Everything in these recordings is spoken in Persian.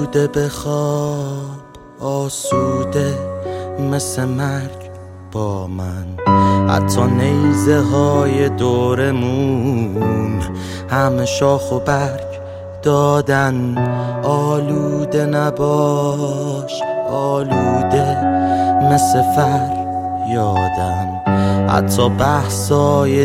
آسوده بخواب، آسوده مثل مرگ با من. حتی نیزه های دورمون همه شاخ و برگ دادن. آلوده نباش، آلوده مثل فریادم. حتی بحثای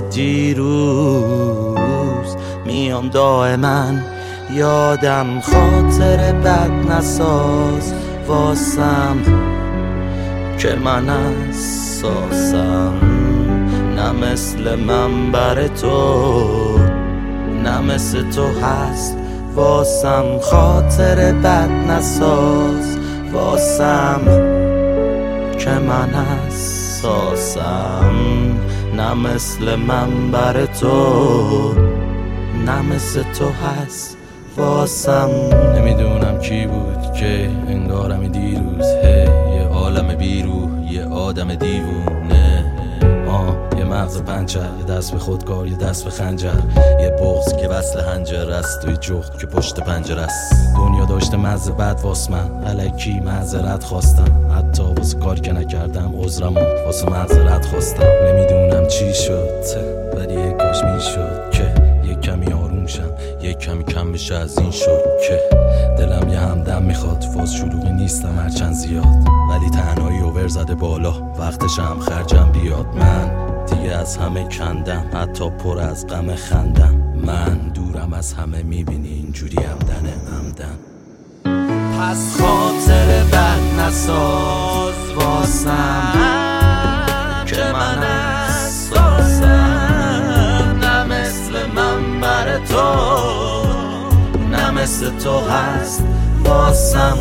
دیروز میام دائما یادم. خاطر بد نساز واسم که من اساسم، نه مثل منبر تو، نه مثل تو هست واسم. خاطر بد نساز واسم که من اساسم، نه مثل منبر تو، نه مثل تو هست واسم. نمیدونم کی بود که انگارم دیروز یه عالم بیروح، یه آدم دیوونه. یه مغز پنچر، یه دست به خودکار، یه دست به خنجر، یه بغض که وصل هنجر است و یه جغد که پشت پنجره است. دنیا داشته مزه بد واس من، الکی معذرت خواستم. حتی واسه کار که نکردم عذرمو واسه معذرت خواستم. نمیدونم چی شد ولی یه کاش میشد که یه کمی آروم شم، یه کمی کم بشه از این شد که دلم یه همدم میخواد. فاز شلوغی نیستم هرچند زیاد، ولی تنهایی اوور زده بالا، وقتش هم خرجم بیاد. من دیگه از همه کندم، حتی پر از غم خندم. من دورم از همه میبینی اینجوری همدن. پس خاطر بد نساز واسم که من اساسم، نه مثل منبر تو، نه مثل تو هست واسم.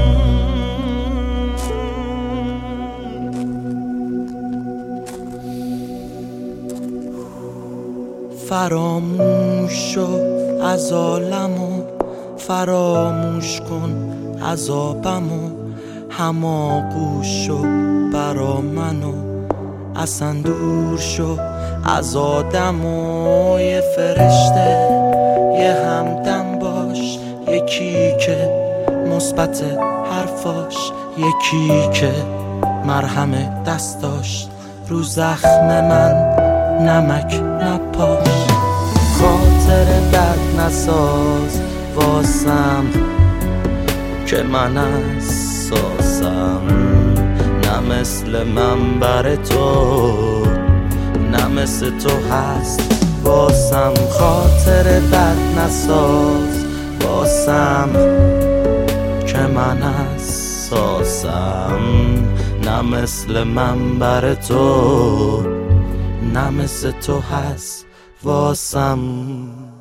فراموش شو از عالمو، فراموش کن عذابمو. هماغوش شو برا منو، اصلا دور شو از آدمو. یه فرشته یه همدم باش، یکی که مثبت حرفاش، یکی که مرهم دست داشت رو زخم من نمک نپاش. خاطر بد نساز واسم که من اساسم، نه مثل منبر تو، نه مثل تو هست واسم. خاطر بد نساز واسم که من اساسم، نه مثل منبر تو، نه مثل تو هست واسم.